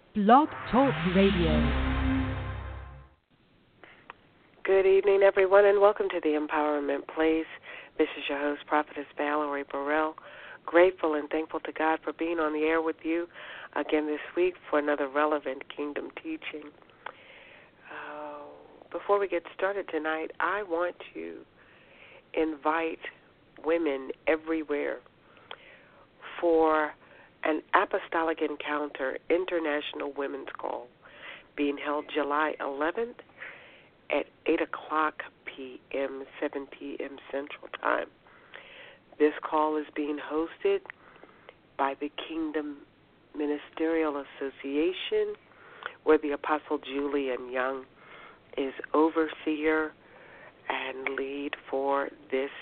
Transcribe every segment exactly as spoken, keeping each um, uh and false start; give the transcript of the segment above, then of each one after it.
Blog Talk Radio. Good evening, everyone, and welcome to the Empowerment Place. This is your host, Prophetess Valerie Burrell. Grateful and thankful to God for being on the air with you again this week for another relevant kingdom teaching. Uh, before we get started tonight, I want to invite women everywhere for an Apostolic Encounter International Women's Call being held July eleventh at eight o'clock p.m., seven p.m. Central Time. This call is being hosted by the Kingdom Ministerial Association, where the Apostle Julian Young is overseer and lead for this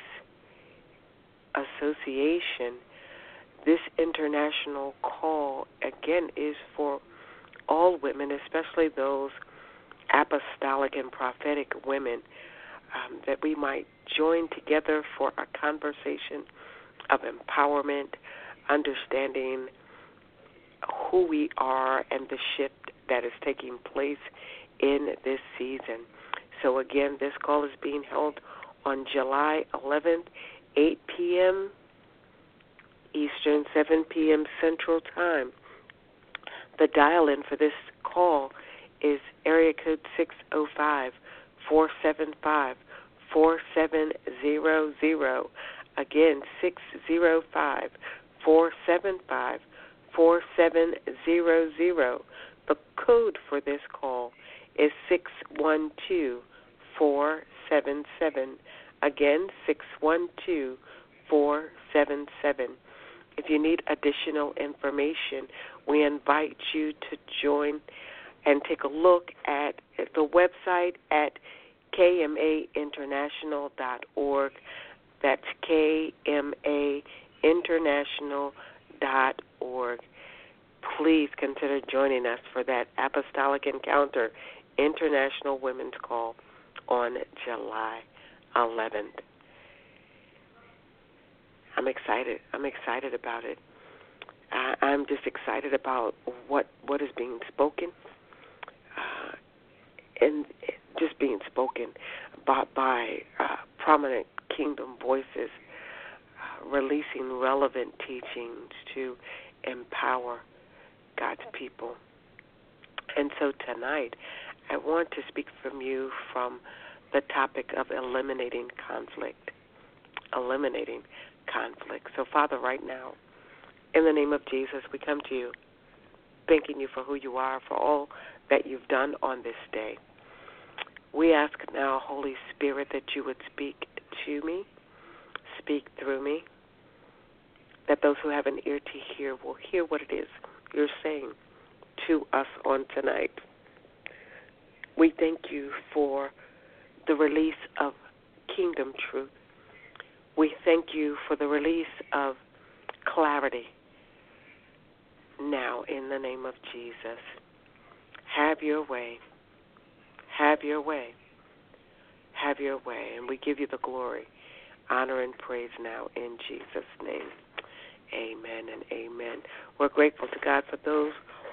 association. This international call, again, is for all women, especially those apostolic and prophetic women, um, that we might join together for a conversation of empowerment, understanding who we are and the shift that is taking place in this season. So, again, this call is being held on July eleventh, eight p.m. Eastern, seven p.m. Central Time. The dial-in for this call is area code six oh five, four seven five, four seven zero zero. Again, six oh five, four seven five, four seven zero zero. The code for this call is six one two, four seven seven. Again, six one two, four seven seven. If you need additional information, we invite you to join and take a look at the website at k m a international dot org. That's k m a international dot org. Please consider joining us for that Apostolic Encounter International Women's Call on July eleventh. I'm excited. I'm excited about it. I, I'm just excited about what, what is being spoken, uh, and just being spoken by, by uh, prominent kingdom voices, uh, releasing relevant teachings to empower God's people. And so tonight, I want to speak from you from the topic of eliminating conflict. Eliminating conflict. So, Father, right now, in the name of Jesus, we come to you, thanking you for who you are, for all that you've done on this day. We ask now, Holy Spirit, that you would speak to me, speak through me, that those who have an ear to hear will hear what it is you're saying to us on tonight. We thank you for the release of kingdom truth. We thank you for the release of clarity. Now, in the name of Jesus, have your way. Have your way. Have your way. And we give you the glory, honor, and praise now in Jesus' name. Amen and amen. We're grateful to God for those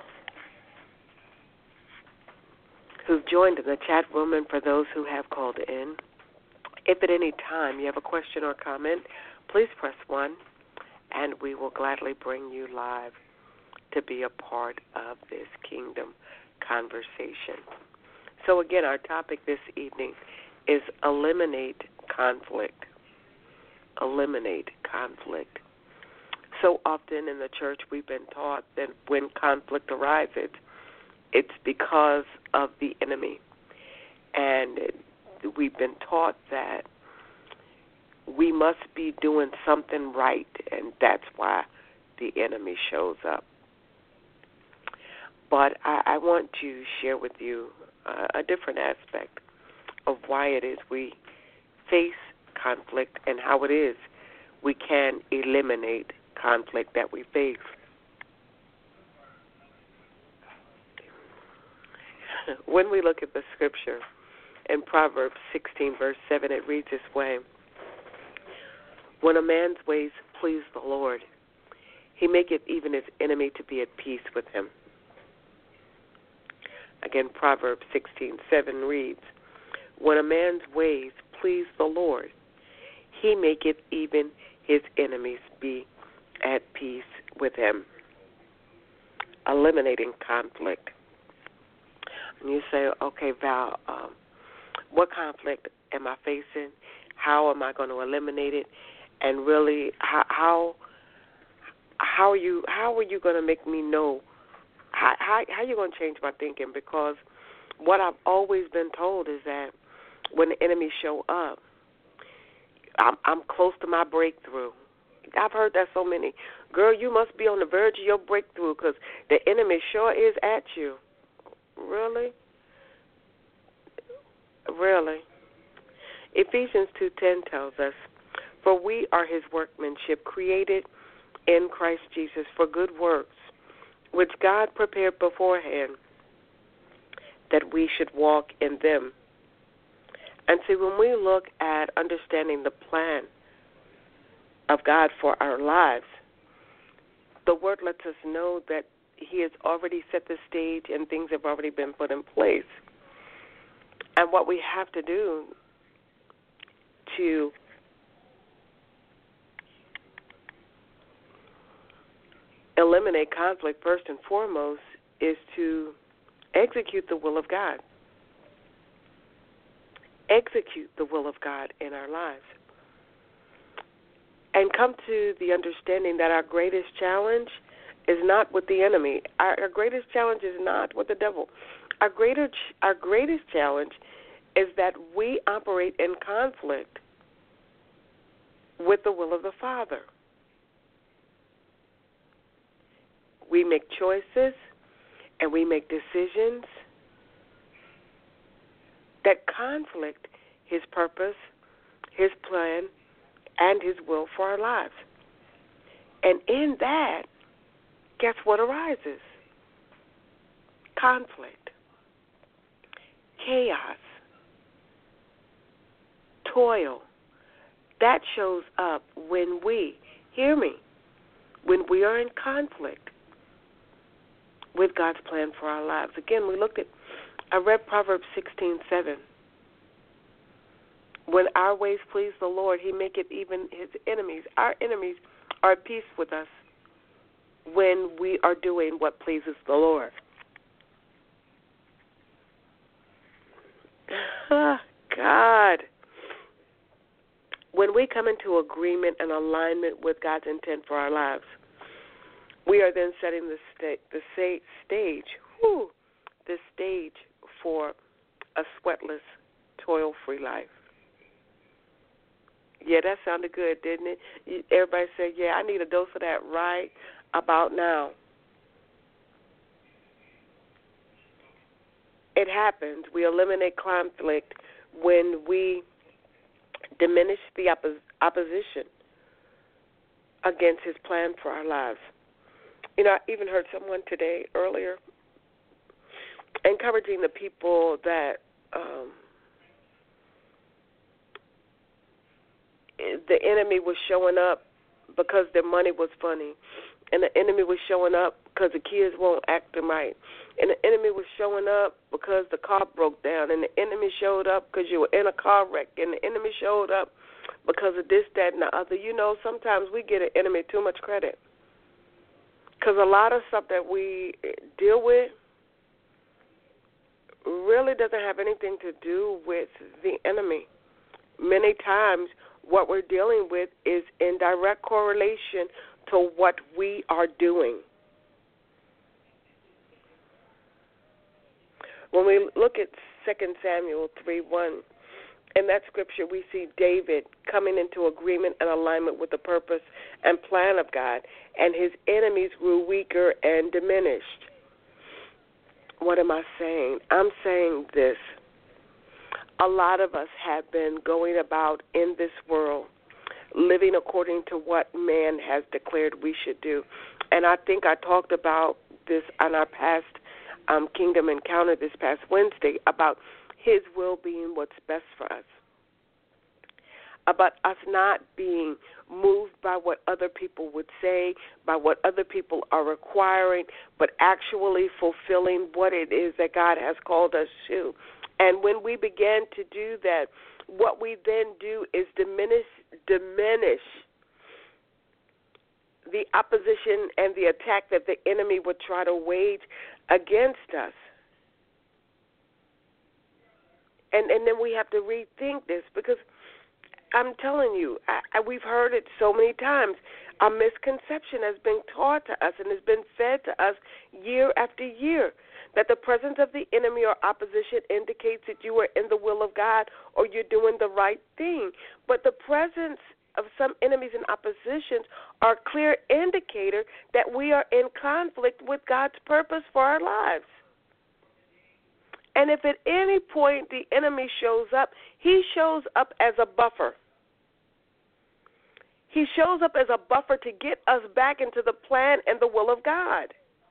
who've joined in the chat room and for those who have called in. If at any time you have a question or comment, please press one, and we will gladly bring you live to be a part of this kingdom conversation. So again, our topic this evening is eliminate conflict. Eliminate conflict. So often in the church we've been taught that when conflict arises, it's because of the enemy. And it, we've been taught that we must be doing something right, and that's why the enemy shows up. But I, I want to share with you uh, a different aspect of why it is we face conflict and how it is we can eliminate conflict that we face. When we look at the scripture in Proverbs sixteen, verse seven, it reads this way: When a man's ways please the Lord, he maketh even his enemy to be at peace with him. Again, Proverbs sixteen seven reads, when a man's ways please the Lord, he maketh even his enemies be at peace with him. Eliminating conflict. And you say, okay, Val, um, what conflict am I facing? How am I going to eliminate it? And really, how how, how are you how are you going to make me know? How, how, how are you going to change my thinking? Because what I've always been told is that when the enemies show up, I'm, I'm close to my breakthrough. I've heard that so many. Girl, you must be on the verge of your breakthrough because the enemy sure is at you. Really? Really? Ephesians two ten tells us, for we are his workmanship, created in Christ Jesus for good works, which God prepared beforehand that we should walk in them. And see, when we look at understanding the plan of God for our lives, the word lets us know that he has already set the stage and things have already been put in place. And what we have to do to eliminate conflict, first and foremost, is to execute the will of God. Execute the will of God in our lives. And come to the understanding that our greatest challenge is not with the enemy. Our, our greatest challenge is not with the devil. Our greater, our greatest challenge is that we operate in conflict with the will of the Father. We make choices and we make decisions that conflict his purpose, his plan, and his will for our lives. And in that, guess what arises? Conflict, chaos, toil. That shows up when we, hear me, when we are in conflict with God's plan for our lives. Again, we looked at, I read Proverbs sixteen seven. When our ways please the Lord, he maketh even his enemies. Our enemies are at peace with us when we are doing what pleases the Lord. Oh, God. When we come into agreement and alignment with God's intent for our lives, we are then setting the, sta- the sa- stage, whew, the stage for a sweatless, toil-free life. Yeah, that sounded good, didn't it? Everybody said, yeah, I need a dose of that right about now. It happens. We eliminate conflict when we diminish the oppos- opposition against his plan for our lives. You know, I even heard someone today, earlier, encouraging the people that um, the enemy was showing up because their money was funny, and the enemy was showing up because the kids won't act them right, and the enemy was showing up because the car broke down, and the enemy showed up because you were in a car wreck, and the enemy showed up because of this, that, and the other. You know, sometimes we give an enemy too much credit because a lot of stuff that we deal with really doesn't have anything to do with the enemy. Many times what we're dealing with is in direct correlation to what we are doing. When we look at Second Samuel three one, in that scripture we see David coming into agreement and alignment with the purpose and plan of God, and his enemies grew weaker and diminished. What am I saying? I'm saying this. A lot of us have been going about in this world living according to what man has declared we should do. And I think I talked about this on our past um, Kingdom Encounter this past Wednesday about his will being what's best for us. about us not being moved by what other people would say, by what other people are requiring, but actually fulfilling what it is that God has called us to. And when we begin to do that, what we then do is diminish diminish the opposition and the attack that the enemy would try to wage against us. And and then we have to rethink this, because I'm telling you, I, I, we've heard it so many times. A misconception has been taught to us and has been fed to us year after year, that the presence of the enemy or opposition indicates that you are in the will of God or you're doing the right thing. But the presence of some enemies and oppositions are a clear indicator that we are in conflict with God's purpose for our lives. And if at any point the enemy shows up, he shows up as a buffer. He shows up as a buffer to get us back into the plan and the will of God.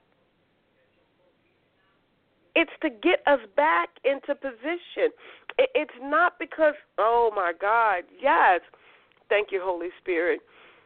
It's to get us back into position. It's not because, oh, my God, yes, thank you, Holy Spirit.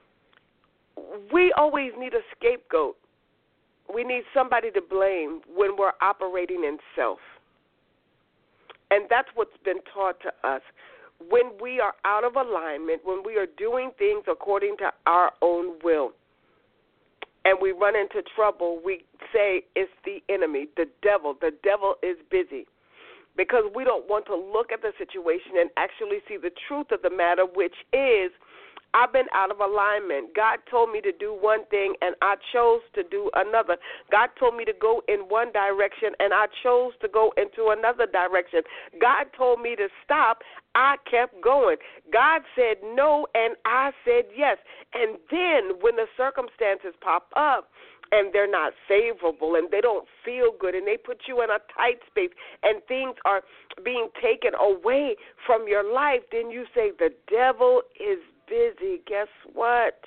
We always need a scapegoat. We need somebody to blame when we're operating in self. And that's what's been taught to us. When we are out of alignment, when we are doing things according to our own will, and we run into trouble, we say it's the enemy, the devil. The devil is busy, because we don't want to look at the situation and actually see the truth of the matter, which is, I've been out of alignment. God told me to do one thing, and I chose to do another. God told me to go in one direction, and I chose to go into another direction. God told me to stop. I kept going. God said no, and I said yes. And then when the circumstances pop up, and they're not favorable, and they don't feel good, and they put you in a tight space, and things are being taken away from your life, then you say, the devil is busy. Guess what?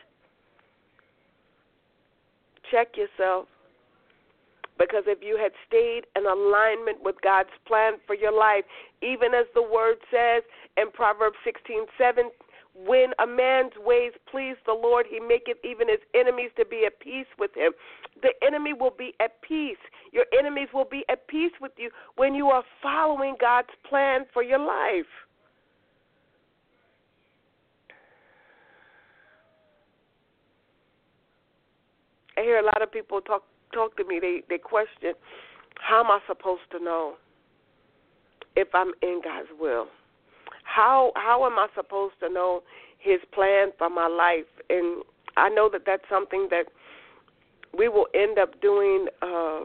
Check yourself. Because if you had stayed in alignment with God's plan for your life, even as the word says in Proverbs sixteen seven, when a man's ways please the Lord, he maketh even his enemies to be at peace with him. The enemy will be at peace. Your enemies will be at peace with you when you are following God's plan for your life. I hear a lot of people talk talk to me. They they question, how am I supposed to know if I'm in God's will? How how am I supposed to know His plan for my life? And I know that that's something that we will end up doing. Uh,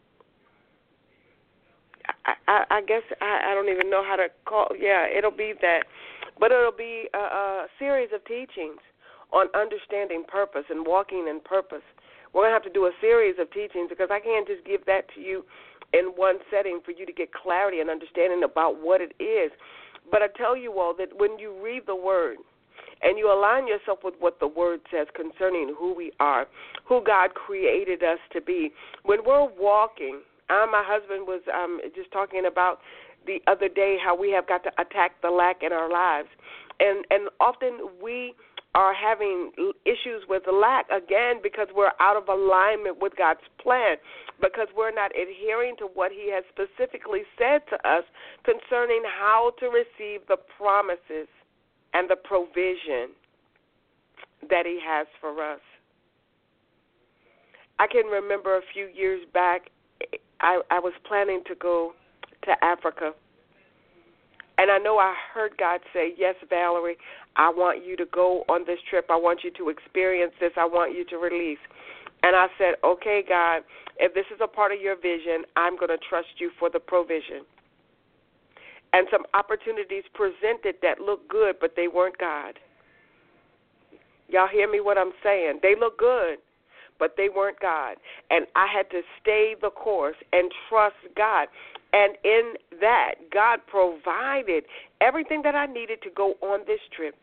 I, I, I guess I, I don't even know how to call. Yeah, it'll be that, but it'll be a, a series of teachings on understanding purpose and walking in purpose. We're going to have to do a series of teachings, because I can't just give that to you in one setting for you to get clarity and understanding about what it is. But I tell you all that when you read the Word and you align yourself with what the Word says concerning who we are, who God created us to be, when we're walking, uh, my husband was um, just talking about the other day how we have got to attack the lack in our lives. And, and often we are having issues with lack, again, because we're out of alignment with God's plan, because we're not adhering to what He has specifically said to us concerning how to receive the promises and the provision that He has for us. I can remember a few years back, I, I was planning to go to Africa. And I know I heard God say, yes, Valerie, I want you to go on this trip. I want you to experience this. I want you to release. And I said, okay, God, if this is a part of your vision, I'm going to trust you for the provision. And some opportunities presented that looked good, but they weren't God. Y'all hear me what I'm saying? They look good, but they weren't God. And I had to stay the course and trust God. And in that, God provided everything that I needed to go on this trip,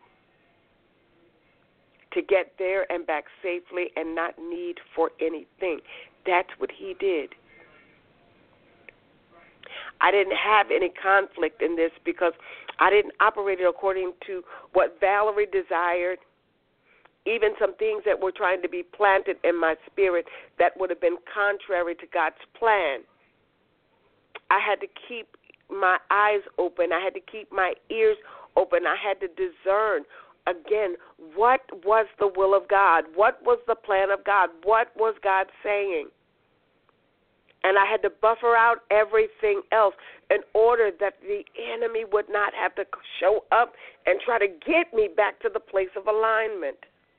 to get there and back safely and not need for anything. That's what He did. I didn't have any conflict in this, because I didn't operate it according to what Valerie desired, even some things that were trying to be planted in my spirit that would have been contrary to God's plan. I had to keep my eyes open. I had to keep my ears open. I had to discern, again, what was the will of God? What was the plan of God? What was God saying? And I had to buffer out everything else in order that the enemy would not have to show up and try to get me back to the place of alignment.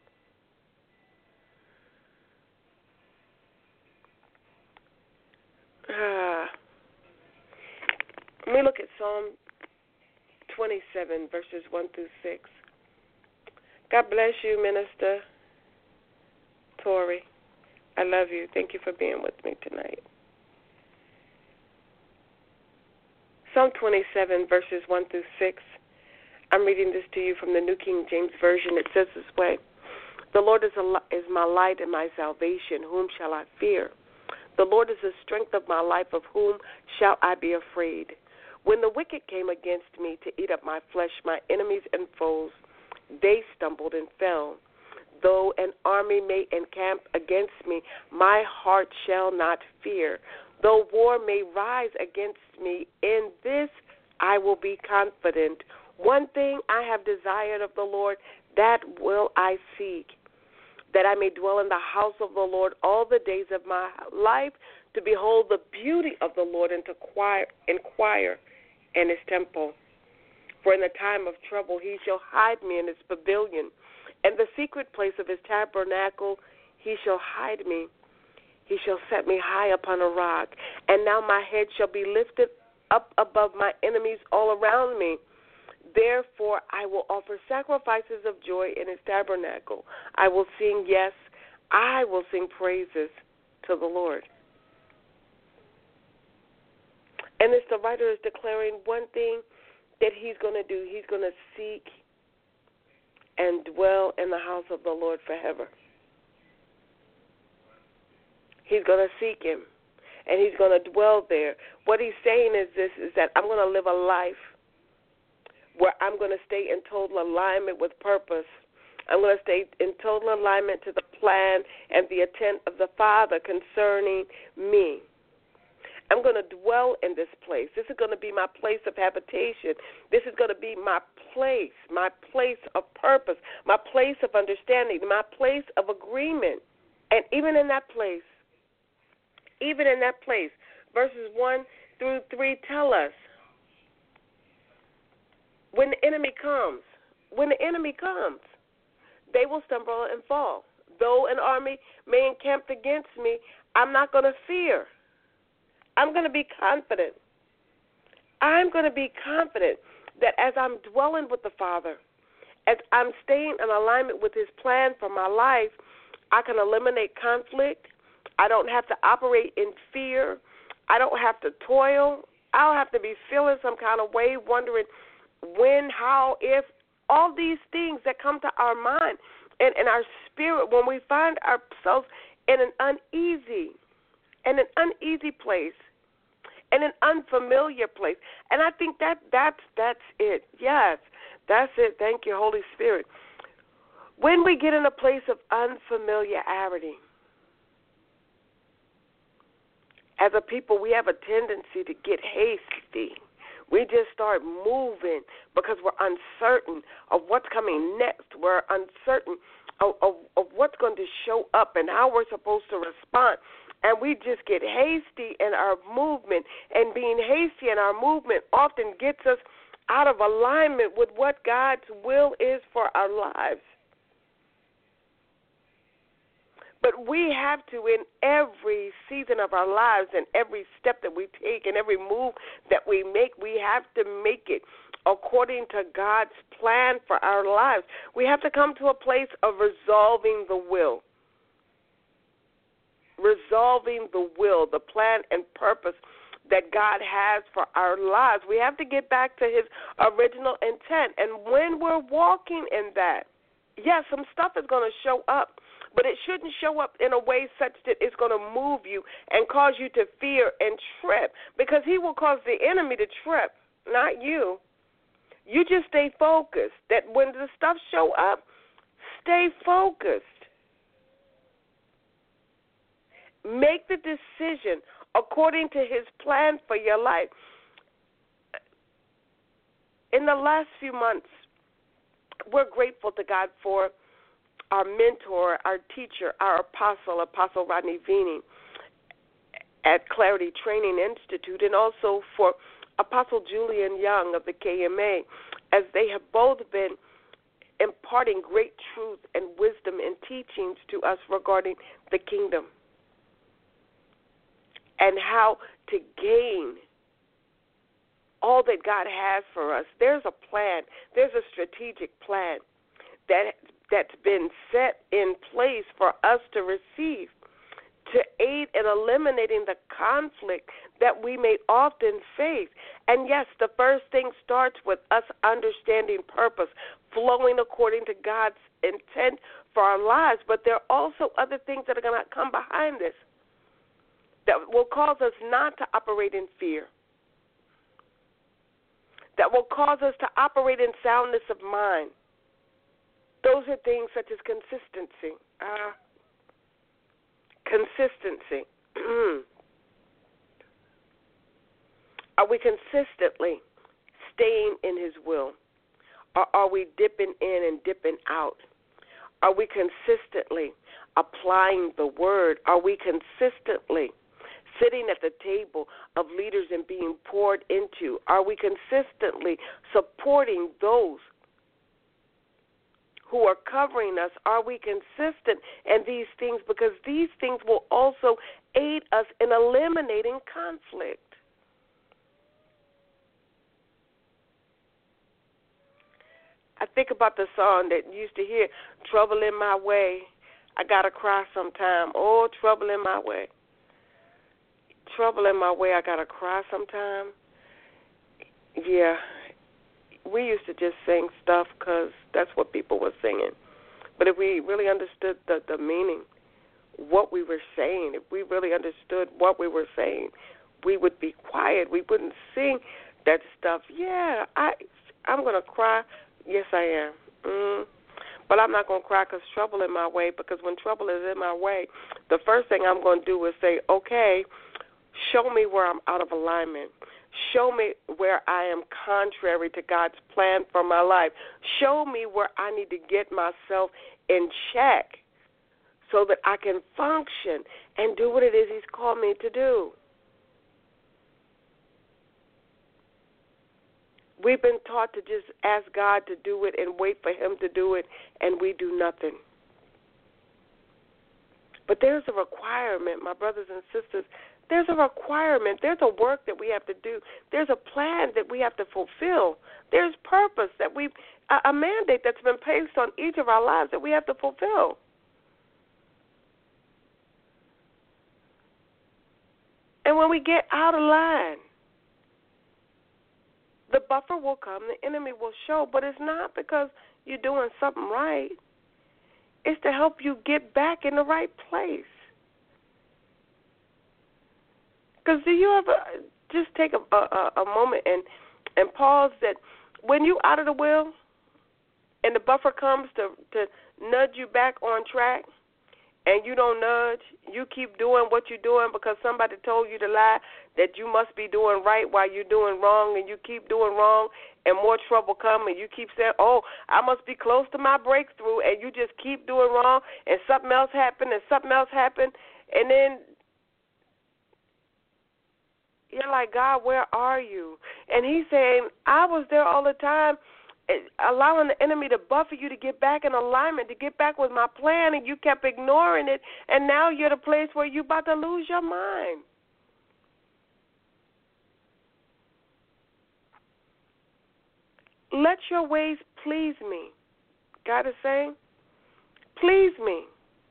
Uh, let me look at Psalm twenty-seven, verses one through six. God bless you, Minister Tori. I love you. Thank you for being with me tonight. Psalm twenty-seven, verses one through six. I'm reading this to you from the New King James Version. It says this way: The Lord is, a, is my light and my salvation. Whom shall I fear? The Lord is the strength of my life. Of whom shall I be afraid? When the wicked came against me to eat up my flesh, my enemies and foes, they stumbled and fell. Though an army may encamp against me, my heart shall not fear. Though war may rise against me, in this I will be confident. One thing I have desired of the Lord, that will I seek, that I may dwell in the house of the Lord all the days of my life, to behold the beauty of the Lord and to inquire, inquire in his temple. For in the time of trouble he shall hide me in his pavilion. In the secret place of his tabernacle he shall hide me. He shall set me high upon a rock. And now my head shall be lifted up above my enemies all around me. Therefore I will offer sacrifices of joy in his tabernacle. I will sing, yes, I will sing praises to the Lord. And as the writer is declaring one thing that he's going to do, he's going to seek and dwell in the house of the Lord forever. He's going to seek him, and he's going to dwell there. What he's saying is this, is that I'm going to live a life where I'm going to stay in total alignment with purpose. I'm going to stay in total alignment to the plan and the intent of the Father concerning me. I'm going to dwell in this place. This is going to be my place of habitation. This is going to be my place, my place of purpose, my place of understanding, my place of agreement. And even in that place, even in that place, verses one through three tell us, when the enemy comes, when the enemy comes, they will stumble and fall. Though an army may encamp against me, I'm not going to fear. I'm going to be confident. I'm going to be confident that as I'm dwelling with the Father, as I'm staying in alignment with his plan for my life, I can eliminate conflict. I don't have to operate in fear. I don't have to toil. I don't have to be feeling some kind of way, wondering when, how, if, all these things that come to our mind and in our spirit when we find ourselves in an uneasy, in an uneasy place, in an unfamiliar place. And I think that that's, that's it. Yes, that's it. Thank you, Holy Spirit. When we get in a place of unfamiliarity, as a people, we have a tendency to get hasty. We just start moving because we're uncertain of what's coming next. We're uncertain of, of, of what's going to show up and how we're supposed to respond. And we just get hasty in our movement. And being hasty in our movement often gets us out of alignment with what God's will is for our lives. But we have to, in every season of our lives and every step that we take and every move that we make, we have to make it according to God's plan for our lives. We have to come to a place of resolving the will. Resolving the will, the plan and purpose that God has for our lives. We have to get back to his original intent. And when we're walking in that, yes, some stuff is going to show up. But it shouldn't show up in a way such that it's going to move you and cause you to fear and trip, because he will cause the enemy to trip, not you. You just stay focused. That when the stuff show up, stay focused. Make the decision according to his plan for your life. In the last few months, we're grateful to God for our mentor, our teacher, our apostle, Apostle Rodney Vini at Clarity Training Institute, and also for Apostle Julian Young of the K M A, as they have both been imparting great truth and wisdom and teachings to us regarding the kingdom and how to gain all that God has for us. There's a plan. There's a strategic plan that, that's been set in place for us to receive, to aid in eliminating the conflict that we may often face. And yes, the first thing starts with us understanding purpose, flowing according to God's intent for our lives. But there are also other things that are going to come behind this that will cause us not to operate in fear, that will cause us to operate in soundness of mind. Those are things such as consistency. Uh, consistency. Are we consistently staying in his will? Or are we dipping in and dipping out? Are we consistently applying the word? Are we consistently sitting at the table of leaders and being poured into? Are we consistently supporting those who are covering us? Are we consistent in these things? Because these things will also aid us in eliminating conflict. I think about the song that you used to hear, trouble in my way, I got to cry sometime. Oh, trouble in my way. Trouble in my way, I got to cry sometime. Yeah, we used to just sing stuff because that's what people were singing. But if we really understood the, the meaning, what we were saying, if we really understood what we were saying, we would be quiet. We wouldn't sing that stuff. Yeah, I, I'm going to cry. Yes, I am. Mm. But I'm not going to cry because trouble in my way, because when trouble is in my way, the first thing I'm going to do is say, okay, show me where I'm out of alignment. Show me where I am contrary to God's plan for my life. Show me where I need to get myself in check so that I can function and do what it is he's called me to do. We've been taught to just ask God to do it and wait for him to do it, and we do nothing. But there's a requirement, my brothers and sisters. There's a requirement. There's a work that we have to do. There's a plan that we have to fulfill. There's purpose that we, a, a mandate that's been placed on each of our lives that we have to fulfill. And when we get out of line, the buffer will come, the enemy will show, but it's not because you're doing something right. It's to help you get back in the right place. Because do you ever just take a, a, a moment and, and pause that when you out of the will and the buffer comes to, to nudge you back on track, and you don't nudge, you keep doing what you're doing because somebody told you to lie, that you must be doing right while you're doing wrong, and you keep doing wrong, and more trouble comes, and you keep saying, oh, I must be close to my breakthrough, and you just keep doing wrong, and something else happened, and something else happened, and then you're like, God, where are you? And he's saying, I was there all the time, allowing the enemy to buffer you to get back in alignment, to get back with my plan, and you kept ignoring it, and now you're at a place where you're about to lose your mind. Let your ways please me. God is saying, please me.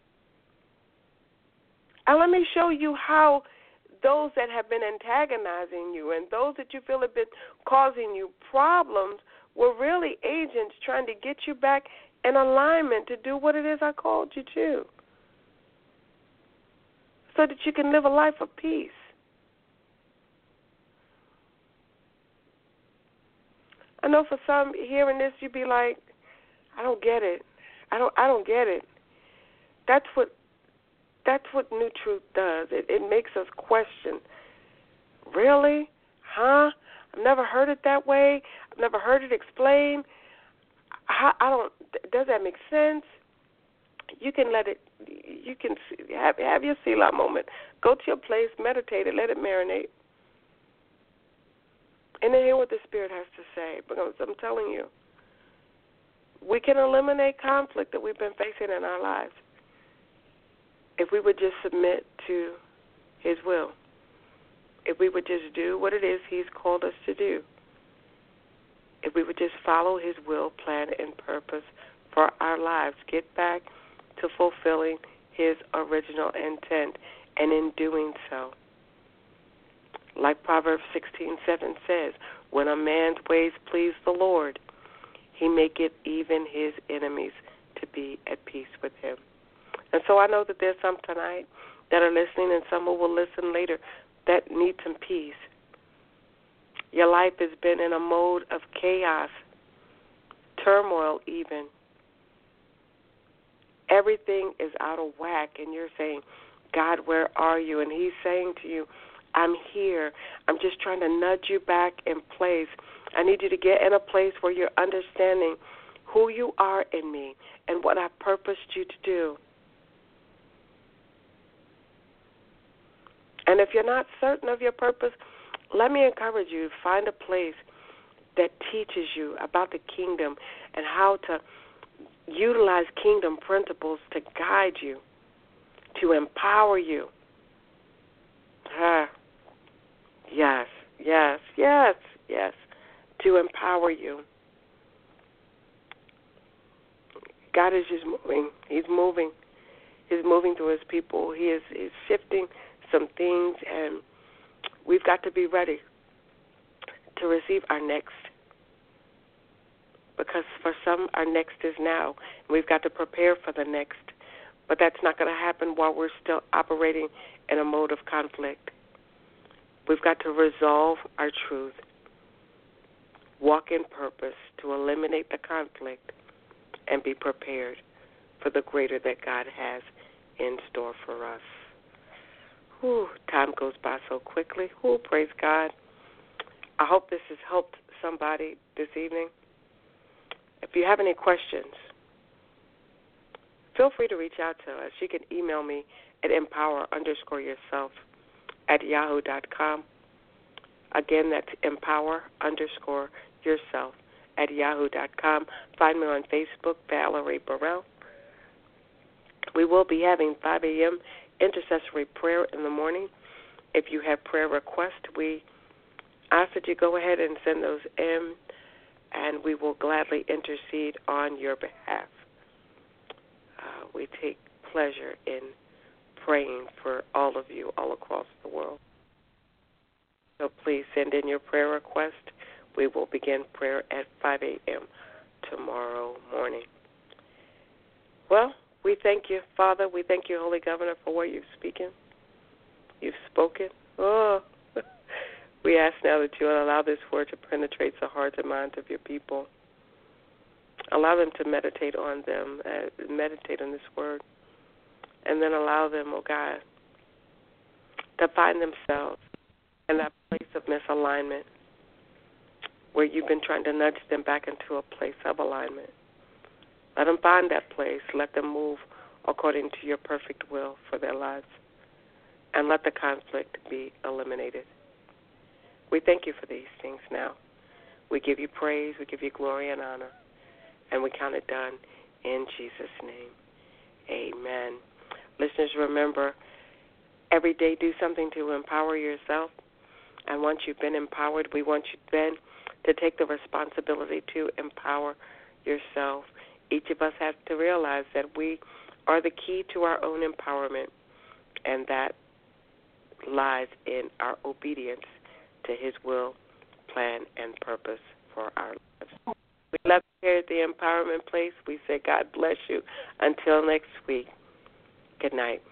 And let me show you how those that have been antagonizing you and those that you feel have been causing you problems were really agents trying to get you back in alignment to do what it is I called you to, so that you can live a life of peace. I know for some hearing this, you'd be like, I don't get it. I don't. I don't get it. That's what. That's what New Truth does. It, it makes us question. Really? Huh? I've never heard it that way. I've never heard it explained. How, I don't. Does that make sense? You can let it. You can have have your Selah moment. Go to your place, meditate it, let it marinate, and then hear what the Spirit has to say. Because I'm telling you, we can eliminate conflict that we've been facing in our lives if we would just submit to His will. If we would just do what it is He's called us to do. If we would just follow His will, plan, and purpose for our lives. Get back to fulfilling His original intent, and in doing so, like Proverbs sixteen seven says, when a man's ways please the Lord, He maketh even His enemies to be at peace with Him. And so I know that there's some tonight that are listening and some who will listen later that need some peace. Your life has been in a mode of chaos, turmoil even. Everything is out of whack, and you're saying, God, where are you? And He's saying to you, I'm here. I'm just trying to nudge you back in place. I need you to get in a place where you're understanding who you are in me and what I've purposed you to do. And if you're not certain of your purpose, let me encourage you, find a place that teaches you about the kingdom and how to utilize kingdom principles to guide you, to empower you. Ah, yes, yes, yes, yes, to empower you. God is just moving. He's moving. He's moving through His people. He is he's shifting some things, and we've got to be ready to receive our next. Because for some, our next is now. We've got to prepare for the next. But that's not going to happen while we're still operating in a mode of conflict. We've got to resolve our truth, walk in purpose to eliminate the conflict, and be prepared for the greater that God has in store for us. Whew, time goes by so quickly. Whew, praise God. I hope this has helped somebody this evening. If you have any questions, feel free to reach out to us. You can email me at empower underscore yourself at yahoo dot com. Again, that's empower underscore yourself at yahoo dot com. Find me on Facebook, Valerie Burrell. We will be having five a.m. intercessory prayer in the morning. If you have prayer requests, we ask that you go ahead and send those in, and we will gladly intercede on your behalf. Uh, we take pleasure in praying for all of you all across the world. So please send in your prayer request. We will begin prayer at five a.m. tomorrow morning. Well, we thank you, Father. We thank you, Holy Governor, for what you've spoken. You've spoken. Oh, we ask now that you will allow this word to penetrate the hearts and minds of your people. Allow them to meditate on them, uh, meditate on this word, and then allow them, oh God, to find themselves in that place of misalignment where you've been trying to nudge them back into a place of alignment. Let them find that place. Let them move according to your perfect will for their lives, and let the conflict be eliminated. We thank you for these things now. We give you praise, we give you glory and honor, and we count it done in Jesus' name. Amen. Listeners, remember, every day do something to empower yourself, and once you've been empowered, we want you then to take the responsibility to empower yourself. Each of us has to realize that we are the key to our own empowerment, and that lies in our obedience to His will, plan, and purpose for our lives. We love you here at the Empowerment Place. We say God bless you. Until next week, good night.